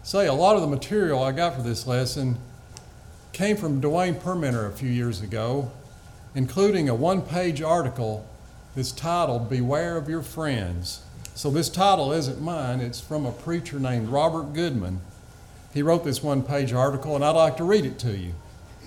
say a lot of the material I got for this lesson came from Dwayne Permenter a few years ago, including a one-page article that's titled Beware of Your Friends. So this title isn't mine, it's from a preacher named Robert Goodman. He wrote this one-page article, and I'd like to read it to you.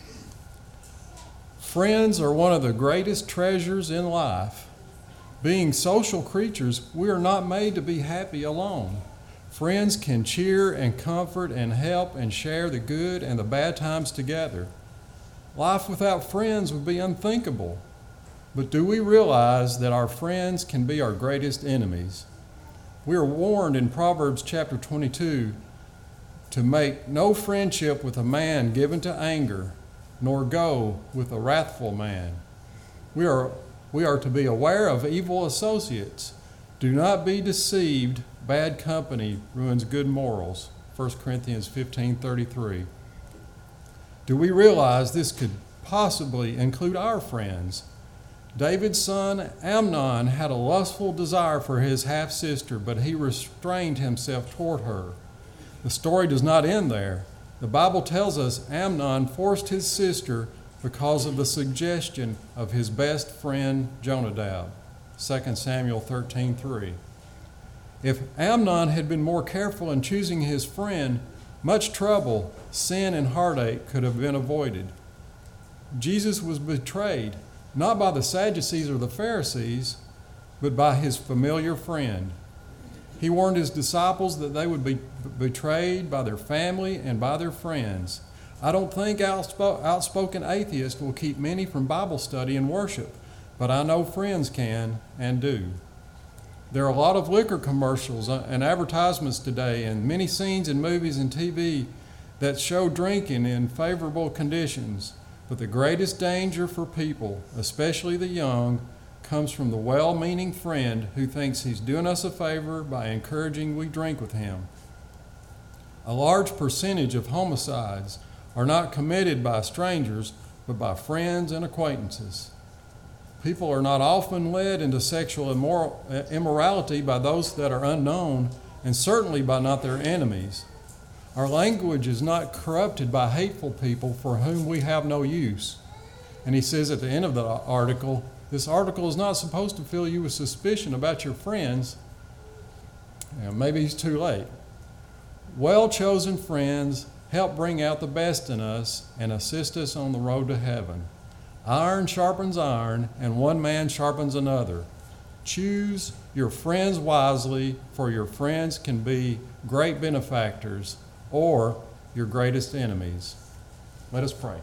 Friends are one of the greatest treasures in life. Being social creatures, we are not made to be happy alone. Friends can cheer and comfort and help and share the good and the bad times together. Life without friends would be unthinkable. But do we realize that our friends can be our greatest enemies? We are warned in Proverbs chapter 22 to make no friendship with a man given to anger, nor go with a wrathful man. We are to be aware of evil associates. Do not be deceived. Bad company ruins good morals. 1 Corinthians 15:33. Do we realize this could possibly include our friends? David's son Amnon had a lustful desire for his half-sister, but he restrained himself toward her. The story does not end there. The Bible tells us Amnon forced his sister because of the suggestion of his best friend Jonadab. 2 Samuel 13:3. If Amnon had been more careful in choosing his friend, much trouble, sin, and heartache could have been avoided. Jesus was betrayed, not by the Sadducees or the Pharisees, but by his familiar friend. He warned his disciples that they would be betrayed by their family and by their friends. I don't think outspoken atheists will keep many from Bible study and worship, but I know friends can and do. There are a lot of liquor commercials and advertisements today, and many scenes in movies and TV that show drinking in favorable conditions. But the greatest danger for people, especially the young, comes from the well-meaning friend who thinks he's doing us a favor by encouraging we drink with him. A large percentage of homicides are not committed by strangers, but by friends and acquaintances. People are not often led into sexual immorality by those that are unknown, and certainly by not their enemies. Our language is not corrupted by hateful people for whom we have no use. And he says at the end of the article, this article is not supposed to fill you with suspicion about your friends. Maybe it's too late. Well-chosen friends help bring out the best in us and assist us on the road to heaven. Iron sharpens iron, and one man sharpens another. Choose your friends wisely, for your friends can be great benefactors or your greatest enemies. Let us pray.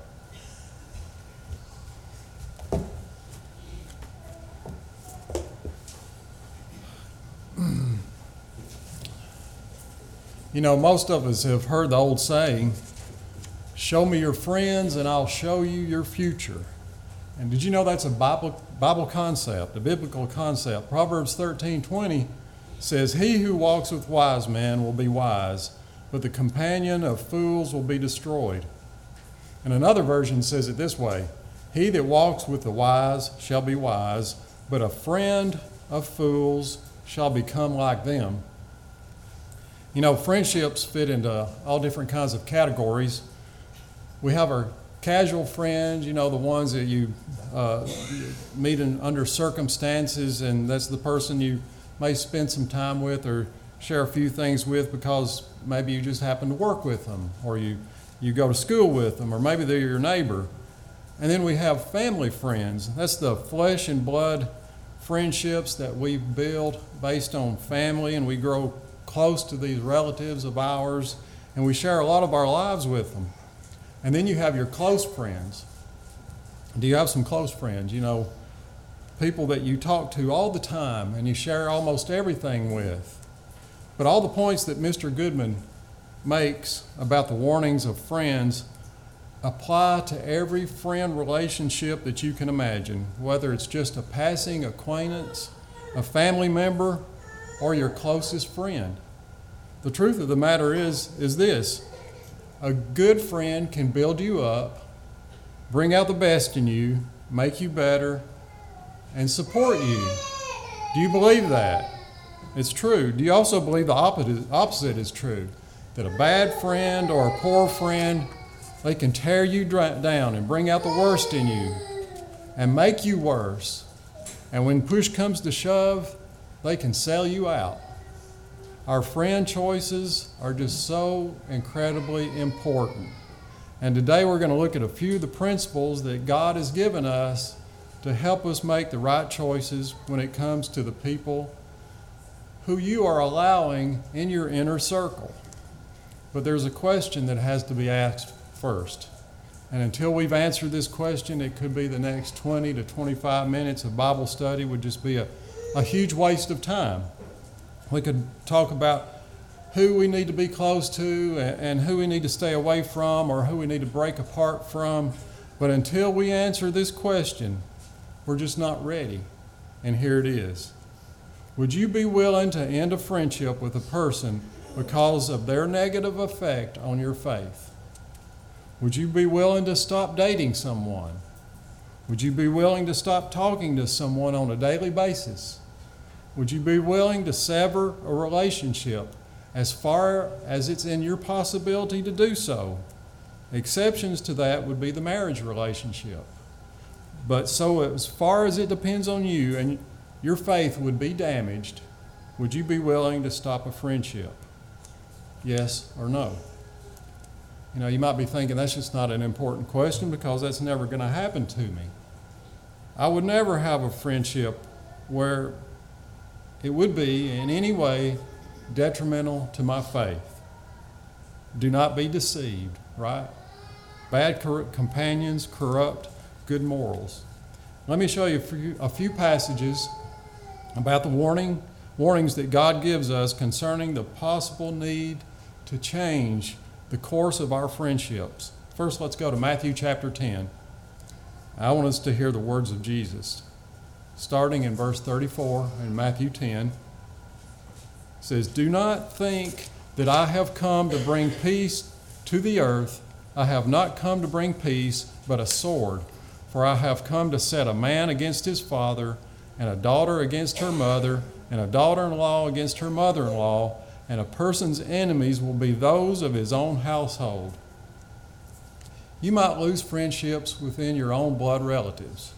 You know, most of us have heard the old saying, show me your friends and I'll show you your future. And did you know that's a Bible concept, a biblical concept? Proverbs 13:20 says, he who walks with wise men will be wise, but the companion of fools will be destroyed. And another version says it this way, he that walks with the wise shall be wise, but a friend of fools shall become like them. You know, friendships fit into all different kinds of categories. We have our casual friends, you know, the ones that you meet under circumstances, and that's the person you may spend some time with or share a few things with because maybe you just happen to work with them, or you go to school with them, or maybe they're your neighbor. And then we have family friends. That's the flesh and blood friendships that we build based on family, and we grow close to these relatives of ours, and we share a lot of our lives with them. And then you have your close friends. Do you have some close friends? You know, people that you talk to all the time and you share almost everything with. But all the points that Mr. Goodman makes about the warnings of friends apply to every friend relationship that you can imagine, whether it's just a passing acquaintance, a family member, or your closest friend. The truth of the matter is this. A good friend can build you up, bring out the best in you, make you better, and support you. Do you believe that? It's true. Do you also believe the opposite is true? that a bad friend or a poor friend, they can tear you down and bring out the worst in you and make you worse. And when push comes to shove, they can sell you out. Our friend choices are just so incredibly important. And today we're going to look at a few of the principles that God has given us to help us make the right choices when it comes to the people who you are allowing in your inner circle. But there's a question that has to be asked first. And until we've answered this question, it could be the next 20 to 25 minutes of Bible study would just be a huge waste of time. We could talk about who we need to be close to and who we need to stay away from or who we need to break apart from. But until we answer this question, we're just not ready. And here it is. Would you be willing to end a friendship with a person because of their negative effect on your faith? Would you be willing to stop dating someone? Would you be willing to stop talking to someone on a daily basis? Would you be willing to sever a relationship as far as it's in your possibility to do so? Exceptions to that would be the marriage relationship. But so as far as it depends on you and your faith would be damaged, would you be willing to stop a friendship? Yes or no? You know, you might be thinking that's just not an important question because that's never going to happen to me. I would never have a friendship where it would be in any way detrimental to my faith. Do not be deceived, right? Bad companions corrupt good morals. Let me show you a few passages about the warnings that God gives us concerning the possible need to change the course of our friendships. First, let's go to Matthew chapter 10. I want us to hear the words of Jesus. Starting in verse 34 in Matthew 10, it says, "Do not think that I have come to bring peace to the earth. I have not come to bring peace, but a sword. For I have come to set a man against his father, and a daughter against her mother, and a daughter-in-law against her mother-in-law, and a person's enemies will be those of his own household." You might lose friendships within your own blood relatives.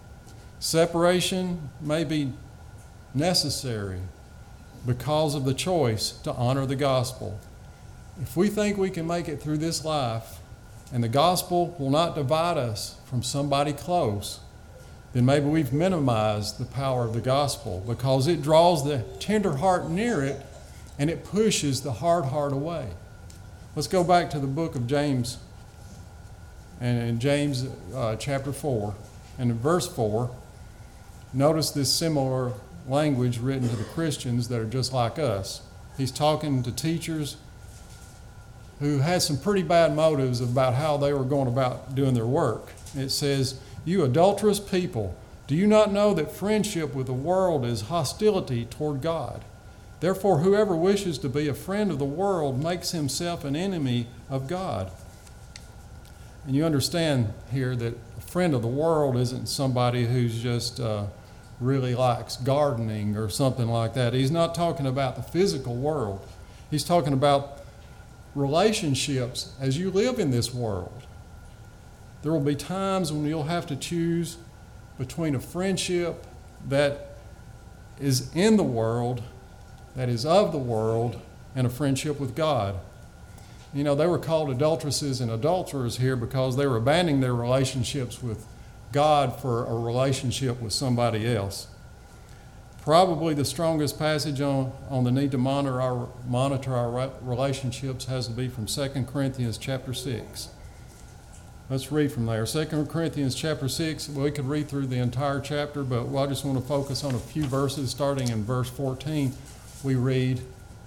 Separation may be necessary because of the choice to honor the gospel. If we think we can make it through this life and the gospel will not divide us from somebody close, then maybe we've minimized the power of the gospel because it draws the tender heart near it and it pushes the hard heart away. Let's go back to the book of James, and in James chapter 4, and in verse 4, notice this similar language written to the Christians that are just like us. He's talking to teachers who had some pretty bad motives about how they were going about doing their work. It says, "You adulterous people, do you not know that friendship with the world is hostility toward God? Therefore, whoever wishes to be a friend of the world makes himself an enemy of God." And you understand here that a friend of the world isn't somebody who's just really likes gardening or something like that. He's not talking about the physical world. He's talking about relationships as you live in this world. There will be times when you'll have to choose between a friendship that is in the world, that is of the world, and a friendship with God. You know, they were called adulteresses and adulterers here because they were abandoning their relationships with God for a relationship with somebody else. Probably the strongest passage on the need to monitor our relationships has to be from 2 Corinthians chapter 6. Let's read from there. 2 Corinthians chapter 6, we could read through the entire chapter, but I just want to focus on a few verses. Starting in verse 14, we read,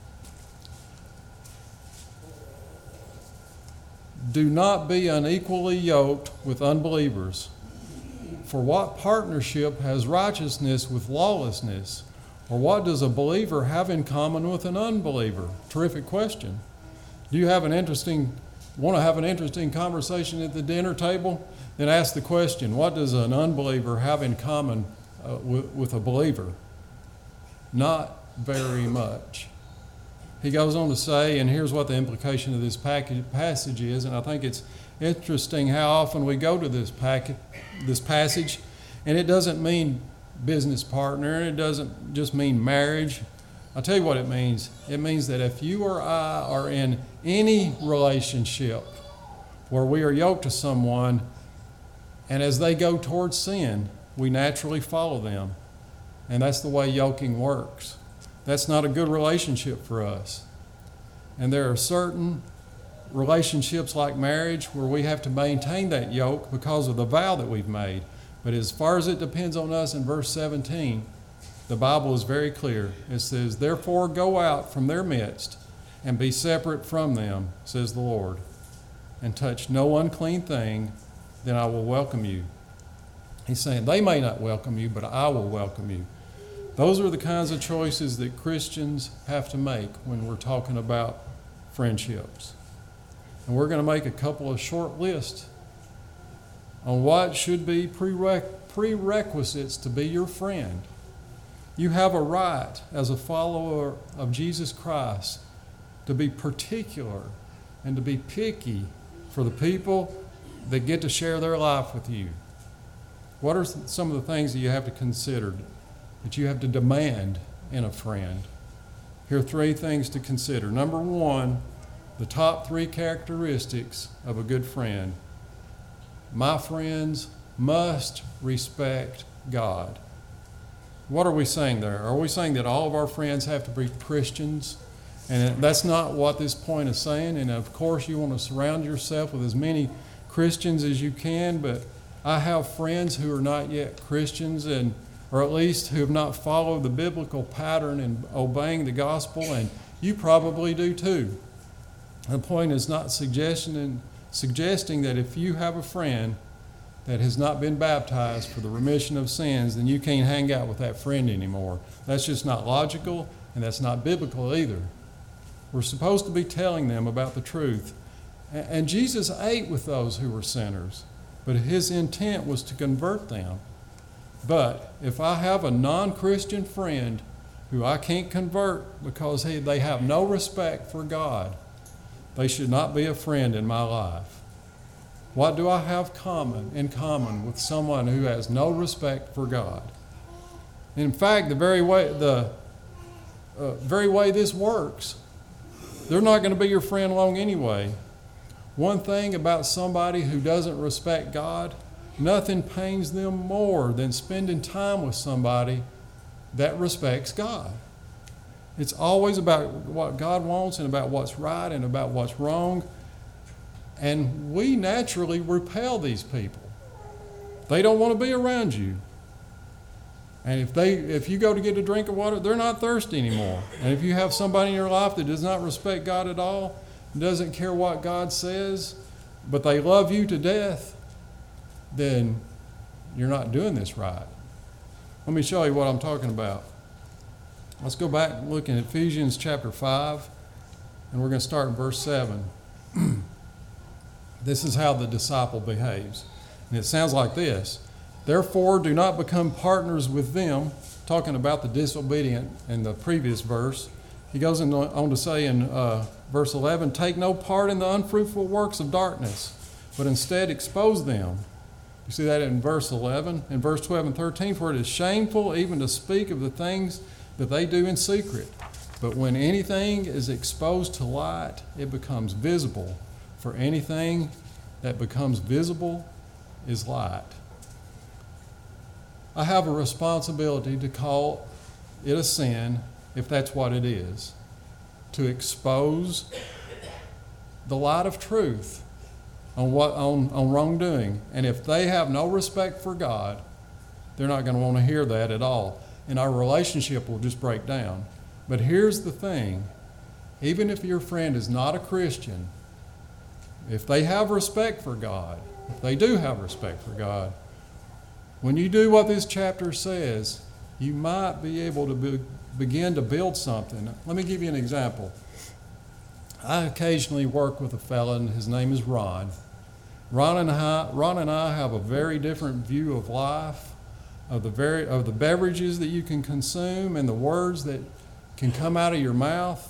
"Do not be unequally yoked with unbelievers. For what partnership has righteousness with lawlessness? Or what does a believer have in common with an unbeliever?" Terrific question. Do you want to have an interesting conversation at the dinner table? Then ask the question, what does an unbeliever have in common with a believer? Not very much. he goes on to say, and here's what the implication of this passage is, and I think it's interesting how often we go to this passage, and it doesn't mean business partner, and it doesn't just mean marriage. I'll tell you what it means. It means that if you or I are in any relationship where we are yoked to someone, and as they go towards sin, we naturally follow them. And that's the way yoking works. That's not a good relationship for us. And there are certain relationships like marriage where we have to maintain that yoke because of the vow that we've made. But as far as it depends on us, in verse 17, the Bible is very clear. It says, "Therefore go out from their midst and be separate from them, says the Lord, and touch no unclean thing, then I will welcome you." He's saying they may not welcome you, but I will welcome you. Those are the kinds of choices that Christians have to make when we're talking about friendships. And we're going to make a couple of short lists on what should be prerequisites to be your friend. You have a right as a follower of Jesus Christ to be particular and to be picky for the people that get to share their life with you. What are some of the things that you have to consider, that you have to demand in a friend? Here are 3 things to consider. Number 1, the top 3 characteristics of a good friend. My friends must respect God. What are we saying there? Are we saying that all of our friends have to be Christians? And that's not what this point is saying. And of course, you want to surround yourself with as many Christians as you can, but I have friends who are not yet Christians, or at least who have not followed the biblical pattern in obeying the gospel, and you probably do too. The point is not suggesting that if you have a friend that has not been baptized for the remission of sins, then you can't hang out with that friend anymore. That's just not logical, and that's not biblical either. We're supposed to be telling them about the truth. And Jesus ate with those who were sinners, but his intent was to convert them. But if I have a non-Christian friend who I can't convert because they have no respect for God, they should not be a friend in my life. What do I have in common with someone who has no respect for God? In fact, the very way this works, they're not going to be your friend long anyway. One thing about somebody who doesn't respect God, nothing pains them more than spending time with somebody that respects God. It's always about what God wants and about what's right and about what's wrong. And we naturally repel these people. They don't want to be around you. And if you go to get a drink of water, they're not thirsty anymore. And if you have somebody in your life that does not respect God at all, doesn't care what God says, but they love you to death, then you're not doing this right. Let me show you what I'm talking about. Let's go back and look in Ephesians chapter 5, and we're going to start in verse 7. This is how the disciple behaves. And it sounds like this: "Therefore, do not become partners with them," talking about the disobedient in the previous verse. He goes on to say in verse 11, "Take no part in the unfruitful works of darkness, but instead expose them." You see that in verse 11. In verse 12 and 13, "For it is shameful even to speak of the things that they do in secret. But when anything is exposed to light, it becomes visible. For anything that becomes visible is light." I have a responsibility to call it a sin, if that's what it is, to expose the light of truth on wrongdoing. And if they have no respect for God, they're not going to want to hear that at all. And our relationship will just break down. But here's the thing: even if your friend is not a Christian, if they have respect for God, if they do have respect for God, when you do what this chapter says, you might be able to begin to build something. Let me give you an example. I occasionally work with a fellow, and his name is Ron. Ron and I have a very different view of life, of the beverages that you can consume and the words that can come out of your mouth.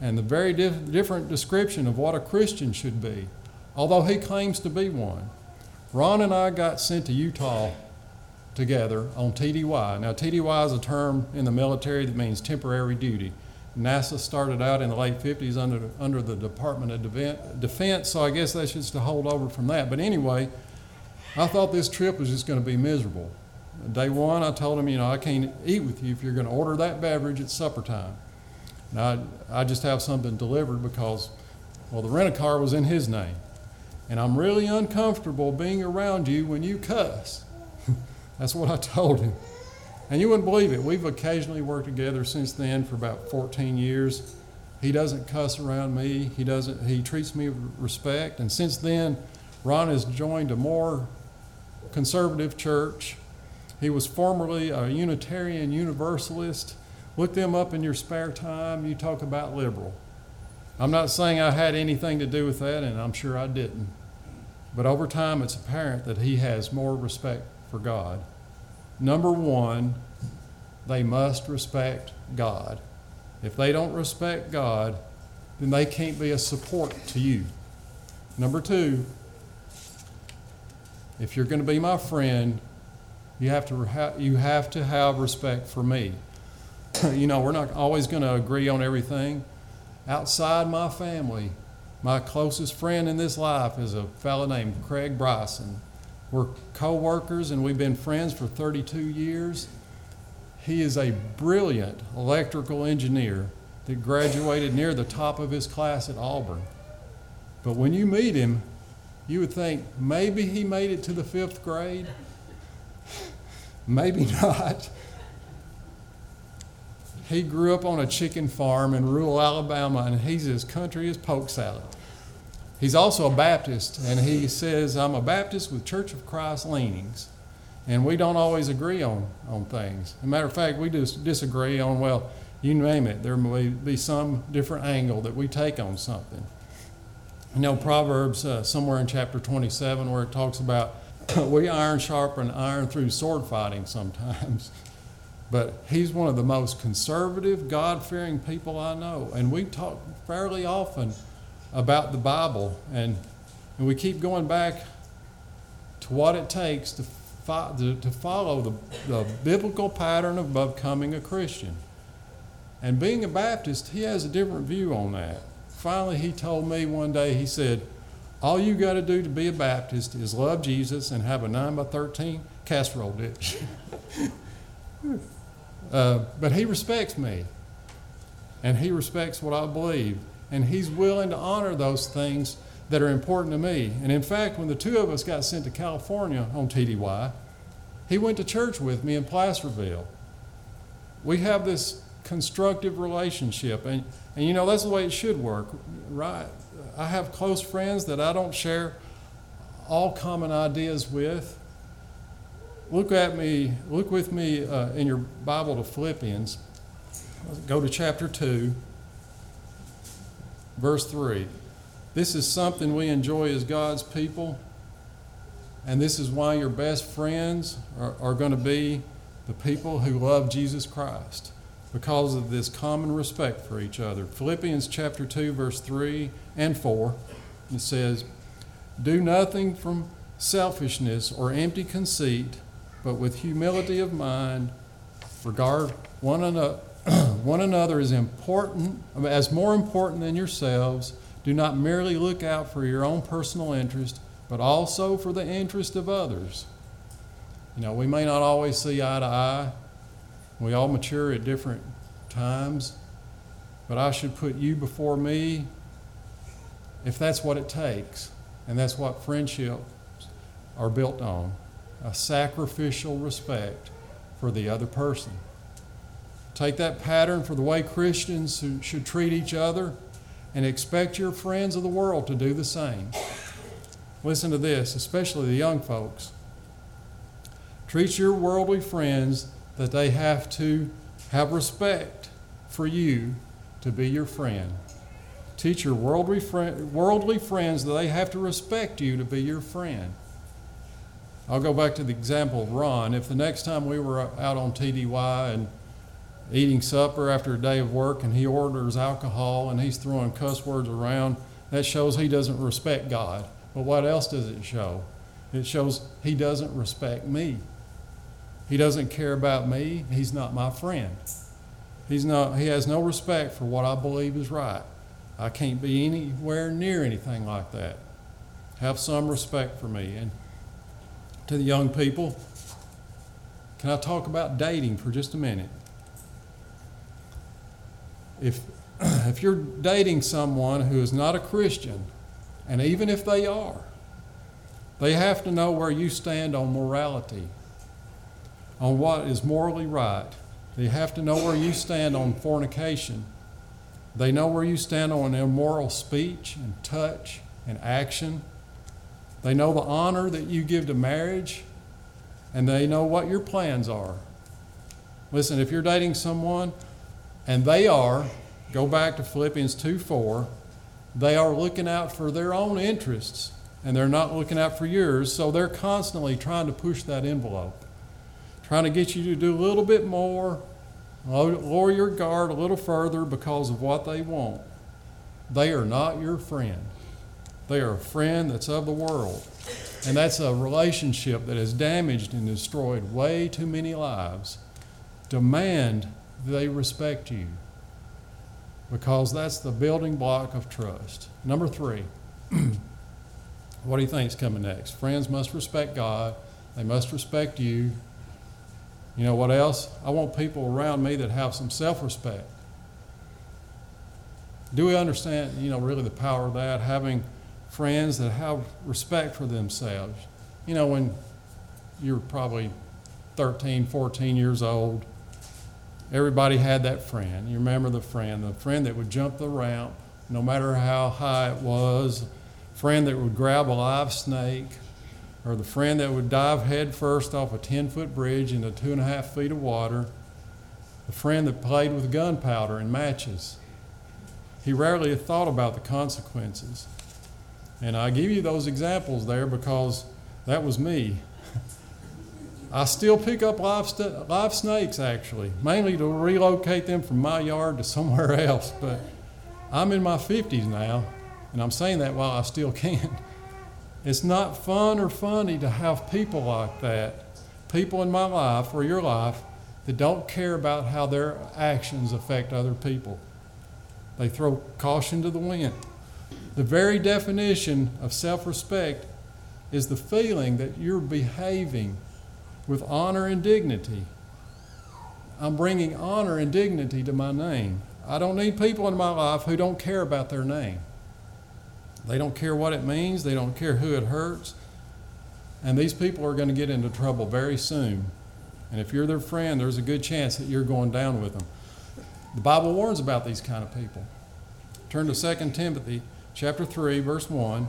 and the very different description of what a Christian should be, although he claims to be one. Ron and I got sent to Utah together on TDY. Now, TDY is a term in the military that means temporary duty. NASA started out in the late 50s under the Department of Defense, so I guess that's just a holdover from that. But anyway, I thought this trip was just going to be miserable. Day one, I told him, I can't eat with you if you're going to order that beverage at supper time. And I just have something delivered because, the rent-a-car was in his name. And I'm really uncomfortable being around you when you cuss. That's what I told him. And you wouldn't believe it. We've occasionally worked together since then for about 14 years. He doesn't cuss around me. He treats me with respect. And since then, Ron has joined a more conservative church. He was formerly a Unitarian Universalist. Look them up in your spare time. You talk about liberal. I'm not saying I had anything to do with that, and I'm sure I didn't. But over time, it's apparent that he has more respect for God. Number one, they must respect God. If they don't respect God, then they can't be a support to you. Number two, if you're going to be my friend, you have to have respect for me. We're not always going to agree on everything. Outside my family, my closest friend in this life is a fellow named Craig Bryson. We're co-workers and we've been friends for 32 years. He is a brilliant electrical engineer that graduated near the top of his class at Auburn. But when you meet him, you would think maybe he made it to the 5th grade. Maybe not. He grew up on a chicken farm in rural Alabama, and he's as country as poke salad. He's also a Baptist, and he says, I'm a Baptist with Church of Christ leanings. And we don't always agree on things. As a matter of fact, we just disagree on, you name it. There may be some different angle that we take on something. Proverbs somewhere in chapter 27 where it talks about we iron sharpen iron through sword fighting sometimes. But he's one of the most conservative, God-fearing people I know. And we talk fairly often about the Bible. And we keep going back to what it takes to follow the biblical pattern of becoming a Christian. And being a Baptist, he has a different view on that. Finally, he told me one day, he said, all you got to do to be a Baptist is love Jesus and have a 9x13 casserole dish. But he respects me, and he respects what I believe, and he's willing to honor those things that are important to me. And in fact, when the two of us got sent to California on TDY, he went to church with me in Placerville. We have this constructive relationship, and that's the way it should work, right? I have close friends that I don't share all common ideas with. Look with me in your Bible to Philippians. Go to chapter 2, verse 3. This is something we enjoy as God's people, and this is why your best friends are going to be the people who love Jesus Christ, because of this common respect for each other. Philippians chapter 2, verse 3 and 4, it says, do nothing from selfishness or empty conceit, but with humility of mind, regard one another as more important than yourselves. Do not merely look out for your own personal interest, but also for the interest of others. We may not always see eye to eye. We all mature at different times, but I should put you before me if that's what it takes, and that's what friendships are built on. A sacrificial respect for the other person. Take that pattern for the way Christians should treat each other and expect your friends of the world to do the same. Listen to this, especially the young folks. Treat your worldly friends that they have to have respect for you to be your friend. Teach your worldly friends that they have to respect you to be your friend. I'll go back to the example of Ron. If the next time we were out on TDY and eating supper after a day of work and he orders alcohol and he's throwing cuss words around, that shows he doesn't respect God. But what else does it show? It shows he doesn't respect me. He doesn't care about me. He's not my friend. He has no respect for what I believe is right. I can't be anywhere near anything like that. Have some respect for me. And to the young people, can I talk about dating for just a minute? If you're dating someone who is not a Christian, and even if they are, they have to know where you stand on morality, on what is morally right. They have to know where you stand on fornication. They know where you stand on immoral speech and touch and action. They know the honor that you give to marriage, and they know what your plans are. Listen, if you're dating someone, and they are, go back to Philippians 2:4, they are looking out for their own interests, and they're not looking out for yours, so they're constantly trying to push that envelope, trying to get you to do a little bit more, lower your guard a little further because of what they want. They are not your friend. They are a friend that's of the world. And that's a relationship that has damaged and destroyed way too many lives. Demand they respect you, because that's the building block of trust. Number 3, what do you think is coming next? Friends must respect God. They must respect you. You know what else? I want people around me that have some self-respect. Do we understand, really the power of that? Having friends that have respect for themselves. When you're probably 13, 14 years old, everybody had that friend. You remember the friend that would jump the ramp no matter how high it was, friend that would grab a live snake, or the friend that would dive head first off a 10-foot bridge into 2.5 feet of water, the friend that played with gunpowder and matches. He rarely thought about the consequences. And I give you those examples there because that was me. I still pick up live snakes, actually, mainly to relocate them from my yard to somewhere else. But I'm in my 50s now, and I'm saying that while I still can. It's not fun or funny to have people like that, people in my life or your life that don't care about how their actions affect other people. They throw caution to the wind. The very definition of self-respect is the feeling that you're behaving with honor and dignity. I'm bringing honor and dignity to my name. I don't need people in my life who don't care about their name. They don't care what it means. They don't care who it hurts. And these people are going to get into trouble very soon. And if you're their friend, there's a good chance that you're going down with them. The Bible warns about these kind of people. Turn to 2 Timothy chapter 3, verse 1.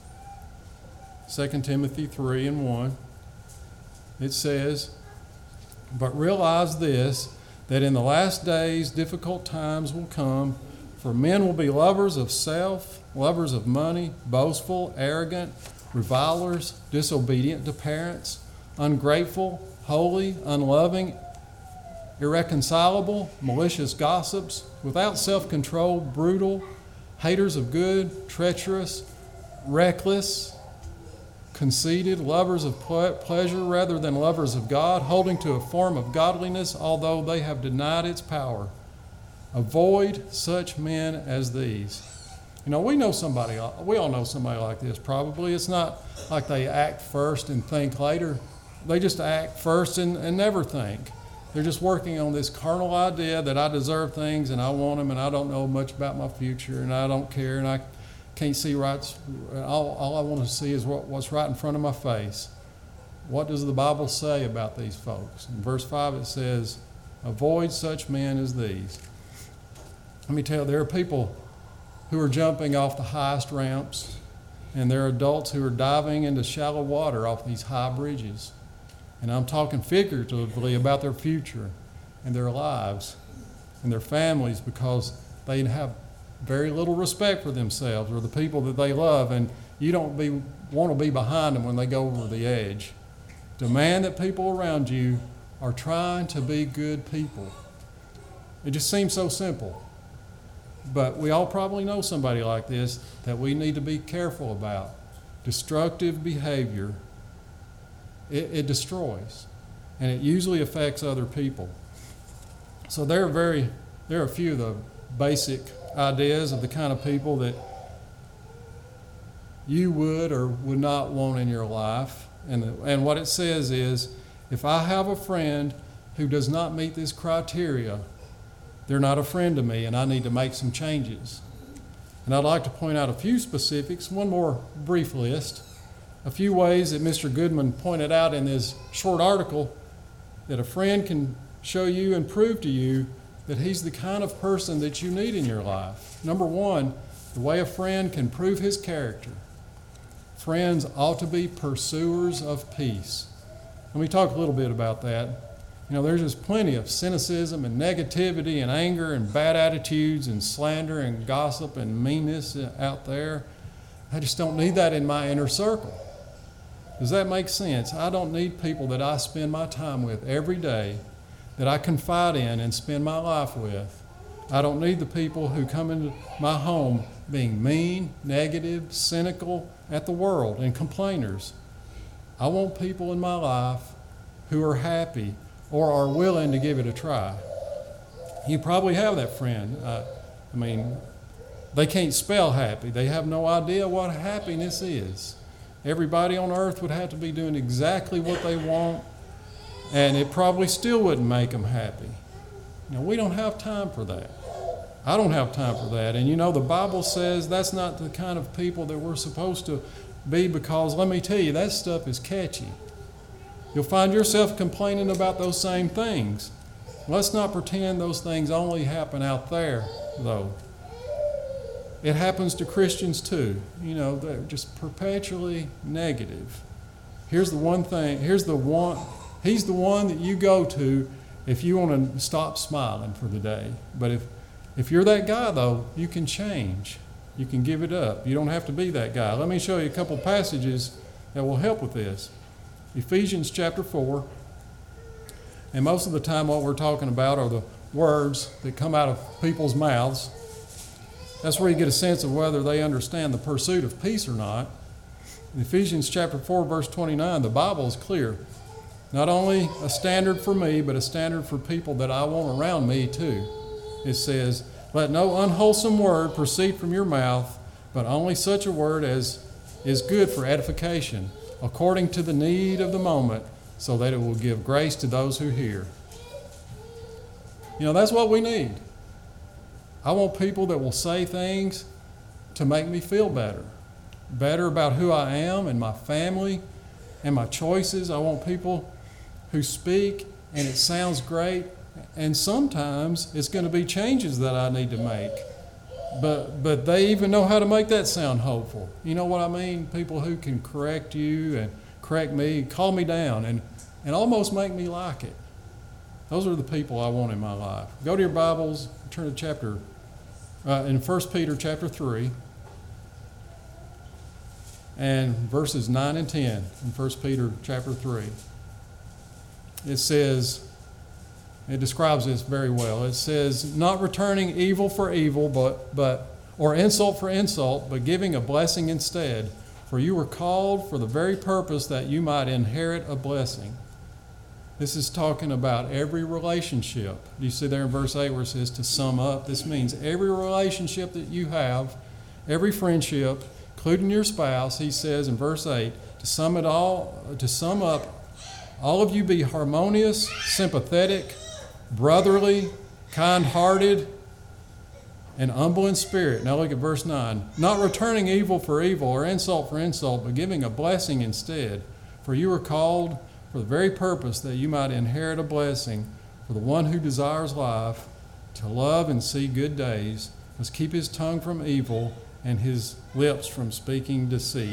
2 Timothy 3 and 1. It says, "But realize this, that in the last days difficult times will come, for men will be lovers of self, lovers of money, boastful, arrogant, revilers, disobedient to parents, ungrateful, holy, unloving, irreconcilable, malicious gossips, without self-control, brutal, haters of good, treacherous, reckless, conceited, lovers of pleasure rather than lovers of God, holding to a form of godliness, although they have denied its power. Avoid such men as these." We all know somebody like this probably. It's not like they act first and think later. They just act first and never think. They're just working on this carnal idea that I deserve things and I want them and I don't know much about my future and I don't care and I can't see right. All I want to see is what's right in front of my face. What does the Bible say about these folks? In verse 5 it says, "Avoid such men as these." Let me tell you, there are people who are jumping off the highest ramps, and there are adults who are diving into shallow water off these high bridges. And I'm talking figuratively about their future and their lives and their families, because they have very little respect for themselves or the people that they love, and you don't want to be behind them when they go over the edge. Demand that people around you are trying to be good people. It just seems so simple. But we all probably know somebody like this that we need to be careful about. Destructive behavior, it destroys, and it usually affects other people. So there are a few of the basic ideas of the kind of people that you would or would not want in your life. And what it says is, if I have a friend who does not meet this criteria, they're not a friend to me, and I need to make some changes. And I'd like to point out a few specifics, one more brief list, a few ways that Mr. Goodman pointed out in his short article that a friend can show you and prove to you that he's the kind of person that you need in your life. Number one, the way a friend can prove his character. Friends ought to be pursuers of peace. Let me talk a little bit about that. There's just plenty of cynicism and negativity and anger and bad attitudes and slander and gossip and meanness out there. I just don't need that in my inner circle. Does that make sense? I don't need people that I spend my time with every day, that I confide in and spend my life with. I don't need the people who come into my home being mean, negative, cynical at the world and complainers. I want people in my life who are happy or are willing to give it a try. You probably have that friend. They can't spell happy. They have no idea what happiness is. Everybody on earth would have to be doing exactly what they want, and it probably still wouldn't make them happy. We don't have time for that. I don't have time for that. And the Bible says that's not the kind of people that we're supposed to be, because let me tell you, that stuff is catchy. You'll find yourself complaining about those same things. Let's not pretend those things only happen out there, though. It happens to Christians too. They're just perpetually negative. He's the one that you go to if you want to stop smiling for the day. But if you're that guy, though, you can change. You can give it up. You don't have to be that guy. Let me show you a couple passages that will help with this. Ephesians chapter 4, and most of the time what we're talking about are the words that come out of people's mouths. That's where you get a sense of whether they understand the pursuit of peace or not. In Ephesians chapter 4, verse 29, the Bible is clear. Not only a standard for me, but a standard for people that I want around me too. It says, let no unwholesome word proceed from your mouth, but only such a word as is good for edification, according to the need of the moment, so that it will give grace to those who hear. That's what we need. I want people that will say things to make me feel better about who I am and my family and my choices. I want people who speak and it sounds great, and sometimes it's going to be changes that I need to make. But they even know how to make that sound hopeful. You know what I mean? People who can correct you and correct me, calm me down, and almost make me like it. Those are the people I want in my life. Go to your Bibles, turn to in 1 Peter chapter 3, and verses 9 and 10 in 1 Peter chapter 3. It says, it describes this very well. It says, not returning evil for evil, or insult for insult, but giving a blessing instead. For you were called for the very purpose that you might inherit a blessing. This is talking about every relationship. Do you see there in verse 8 where it says to sum up? This means every relationship that you have, every friendship, including your spouse, he says in verse 8, to sum up, all of you be harmonious, sympathetic, brotherly, kind-hearted, and humble in spirit. Now look at verse 9. Not returning evil for evil or insult for insult, but giving a blessing instead. For you were called for the very purpose that you might inherit a blessing. For the one who desires life, to love and see good days, must keep his tongue from evil and his lips from speaking deceit.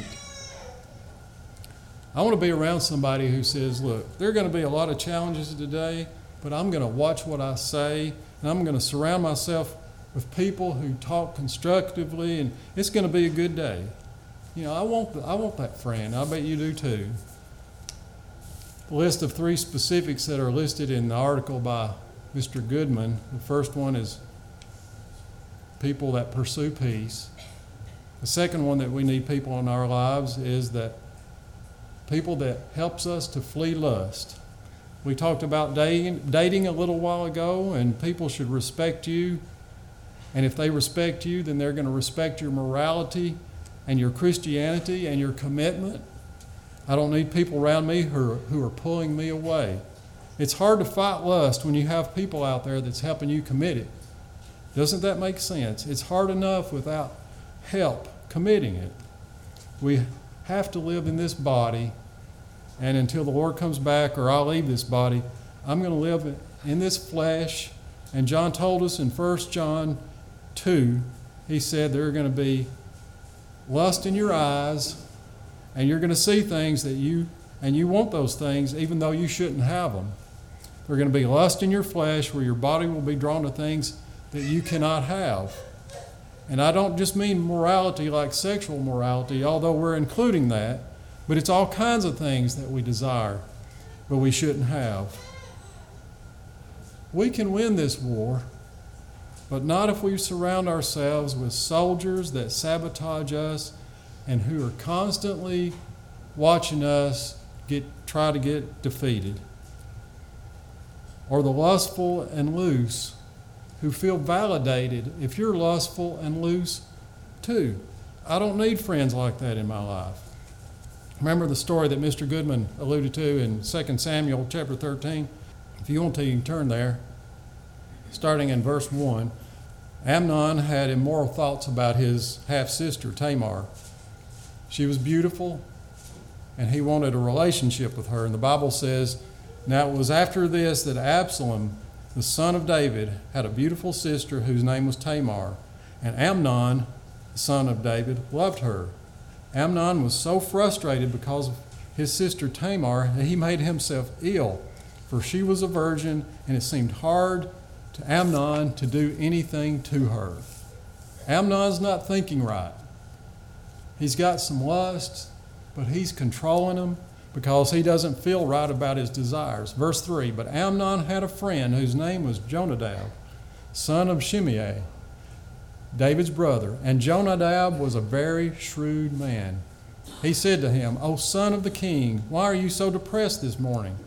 I want to be around somebody who says, look, there are going to be a lot of challenges today, but I'm going to watch what I say, and I'm going to surround myself with people who talk constructively, and it's going to be a good day. I want that friend. I bet you do too. The list of 3 specifics that are listed in the article by Mr. Goodman. The first one is people that pursue peace. The second one that we need people in our lives is that people that helps us to flee lust. We talked about dating a little while ago, and people should respect you. And if they respect you, then they're going to respect your morality and your Christianity and your commitment. I don't need people around me who are pulling me away. It's hard to fight lust when you have people out there that's helping you commit it. Doesn't that make sense? It's hard enough without help committing it. We have to live in this body, and until the Lord comes back or I leave this body, I'm going to live in this flesh. And John told us in 1 John 2, he said there are going to be lust in your eyes, and you're going to see things that you want those things even though you shouldn't have them. There's going to be lust in your flesh where your body will be drawn to things that you cannot have. And I don't just mean morality like sexual morality, although we're including that, but it's all kinds of things that we desire, but we shouldn't have. We can win this war, but not if we surround ourselves with soldiers that sabotage us and who are constantly watching us try to get defeated. Or the lustful and loose who feel validated if you're lustful and loose too. I don't need friends like that in my life. Remember the story that Mr. Goodman alluded to in 2 Samuel chapter 13? If you want to, you can turn there. Starting in verse 1, Amnon had immoral thoughts about his half-sister Tamar. She was beautiful, and he wanted a relationship with her. And the Bible says, now it was after this that Absalom, the son of David, had a beautiful sister whose name was Tamar. And Amnon, the son of David, loved her. Amnon was so frustrated because of his sister Tamar that he made himself ill, for she was a virgin, and it seemed hard to Amnon to do anything to her. Amnon's not thinking right. He's got some lusts, but he's controlling them because he doesn't feel right about his desires. Verse 3, but Amnon had a friend whose name was Jonadab, son of Shimei, David's brother. And Jonadab was a very shrewd man. He said to him, O son of the king, why are you so depressed this morning?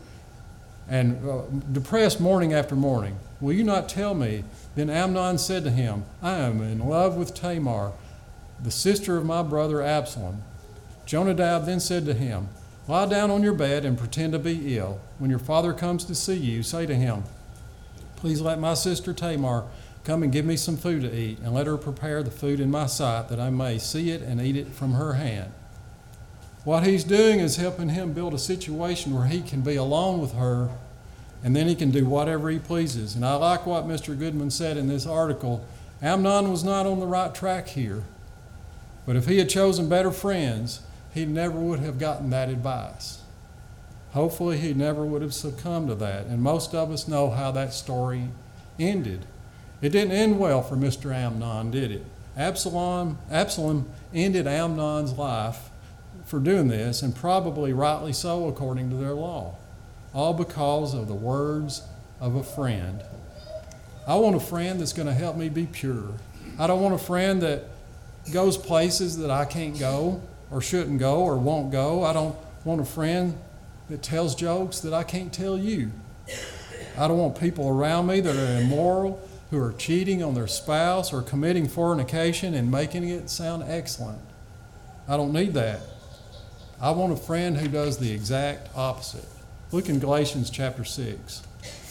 And depressed morning after morning. Will you not tell me? Then Amnon said to him, I am in love with Tamar, the sister of my brother Absalom. Jonadab then said to him, lie down on your bed and pretend to be ill. When your father comes to see you, say to him, please let my sister Tamar come and give me some food to eat, and let her prepare the food in my sight, that I may see it and eat it from her hand. What he's doing is helping him build a situation where he can be alone with her, and then he can do whatever he pleases. And I like what Mr. Goodman said in this article. Amnon was not on the right track here. But if he had chosen better friends, he never would have gotten that advice. Hopefully he never would have succumbed to that. And most of us know how that story ended. It didn't end well for Mr. Amnon, did it? Absalom ended Amnon's life for doing this, and probably rightly so according to their law. All because of the words of a friend. I want a friend that's going to help me be pure. I don't want a friend that goes places that I can't go or shouldn't go or won't go. I don't want a friend that tells jokes that I can't tell you. I don't want people around me that are immoral, who are cheating on their spouse or committing fornication and making it sound excellent. I don't need that. I want a friend who does the exact opposite. Look in Galatians chapter 6.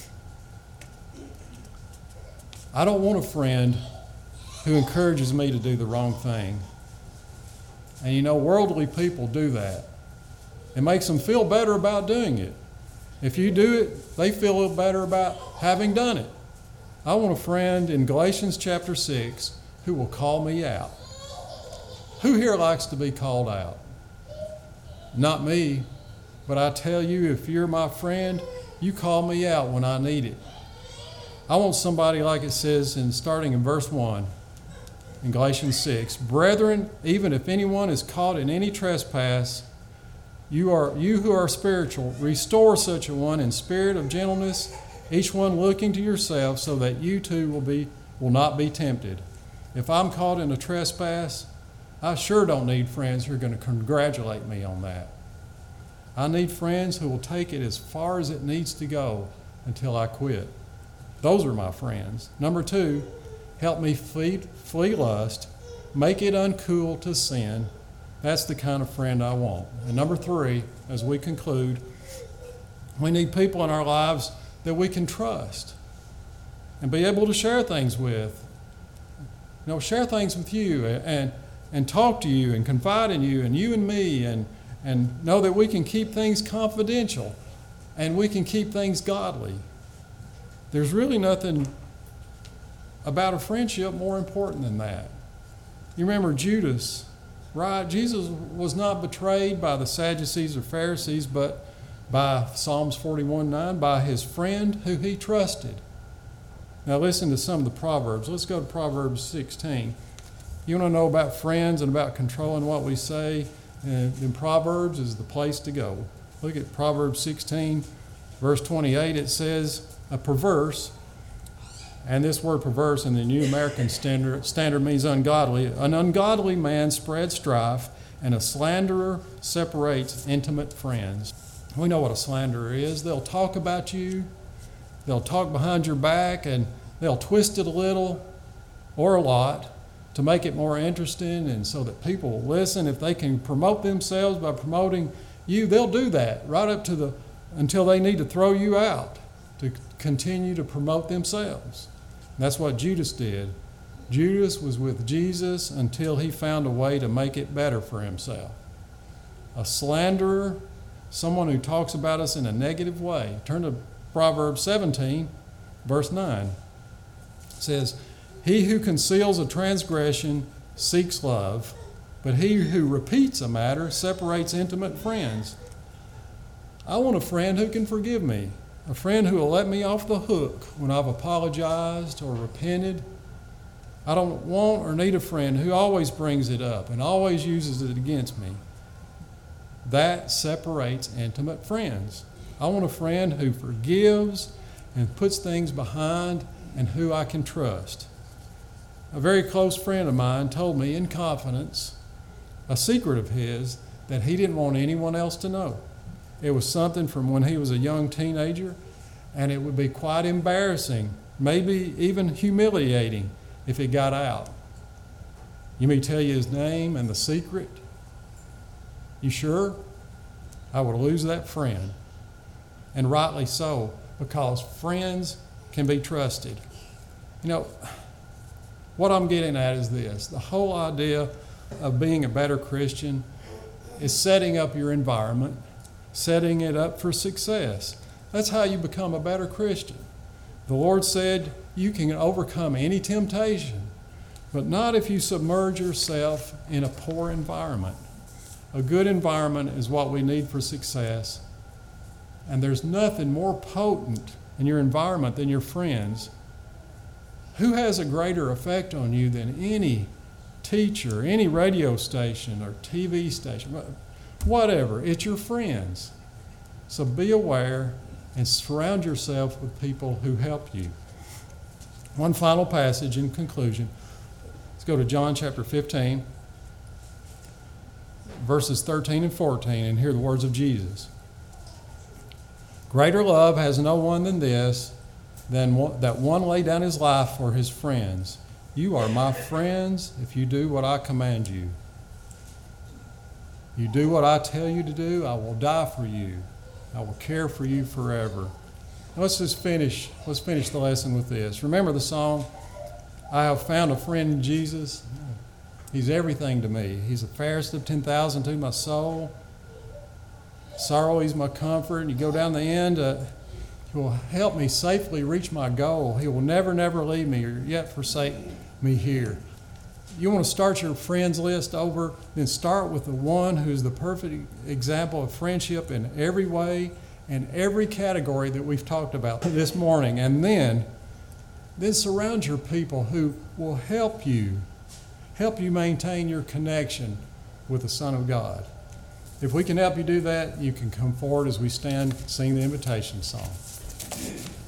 I don't want a friend who encourages me to do the wrong thing. And you know, worldly people do that. It makes them feel better about doing it. If you do it, they feel better about having done it. I want a friend in Galatians chapter 6 who will call me out. Who here likes to be called out? Not me, but I tell you, if you're my friend, you call me out when I need it. I want somebody like it says starting in verse 1 in Galatians 6, brethren, even if anyone is caught in any trespass, you who are spiritual, restore such a one in spirit of gentleness, each one looking to yourself so that you too will not be tempted. If I'm caught in a trespass, I sure don't need friends who are going to congratulate me on that. I need friends who will take it as far as it needs to go until I quit. Those are my friends. Number 2, help me flee lust, make it uncool to sin. That's the kind of friend I want. And number 3, as we conclude, we need people in our lives that we can trust and be able to share things with. Share things with you and talk to you and confide in you and me and know that we can keep things confidential and we can keep things godly. There's really nothing about a friendship more important than that. You remember Judas, right? Jesus was not betrayed by the Sadducees or Pharisees, but by Psalms 41:9, by his friend who he trusted. Now listen to some of the Proverbs. Let's go to Proverbs 16. You want to know about friends and about controlling what we say? Then Proverbs is the place to go. Look at Proverbs 16, verse 28. It says, a perverse, and this word perverse in the New American Standard means ungodly. An ungodly man spreads strife, and a slanderer separates intimate friends. We know what a slanderer is. They'll talk about you. They'll talk behind your back, and they'll twist it a little or a lot to make it more interesting and so that people will listen. If they can promote themselves by promoting you, they'll do that right up to until they need to throw you out to continue to promote themselves. And that's what Judas did. Judas was with Jesus until he found a way to make it better for himself. A slanderer, someone who talks about us in a negative way. Turn to Proverbs 17, verse 9. It says, he who conceals a transgression seeks love, but he who repeats a matter separates intimate friends. I want a friend who can forgive me, a friend who will let me off the hook when I've apologized or repented. I don't want or need a friend who always brings it up and always uses it against me. That separates intimate friends. I want a friend who forgives and puts things behind and who I can trust. A very close friend of mine told me in confidence a secret of his that he didn't want anyone else to know. It was something from when he was a young teenager, and it would be quite embarrassing, maybe even humiliating if it got out. You may tell you his name and the secret? You sure? I would lose that friend. And rightly so, because friends can be trusted. What I'm getting at is this. The whole idea of being a better Christian is setting up your environment, setting it up for success. That's how you become a better Christian. The Lord said you can overcome any temptation, but not if you submerge yourself in a poor environment. A good environment is what we need for success. And there's nothing more potent in your environment than your friends. Who has a greater effect on you than any teacher, any radio station or TV station, whatever? It's your friends. So be aware and surround yourself with people who help you. One final passage in conclusion. Let's go to John chapter 15, verses 13 and 14, and hear the words of Jesus. Greater love has no one than this, that one lay down his life for his friends. You are my friends if you do what I command you. You do what I tell you to do, I will die for you. I will care for you forever. Let's finish the lesson with this. Remember the song, I have found a friend in Jesus. He's everything to me. He's the fairest of 10,000 to my soul. Sorrow, he's my comfort. And you go down the end, he will help me safely reach my goal. He will never, never leave me or yet forsake me here. You want to start your friends list over, then start with the one who's the perfect example of friendship in every way and every category that we've talked about this morning. And then surround your people who will help you maintain your connection with the Son of God. If we can help you do that, you can come forward as we stand, sing the invitation song.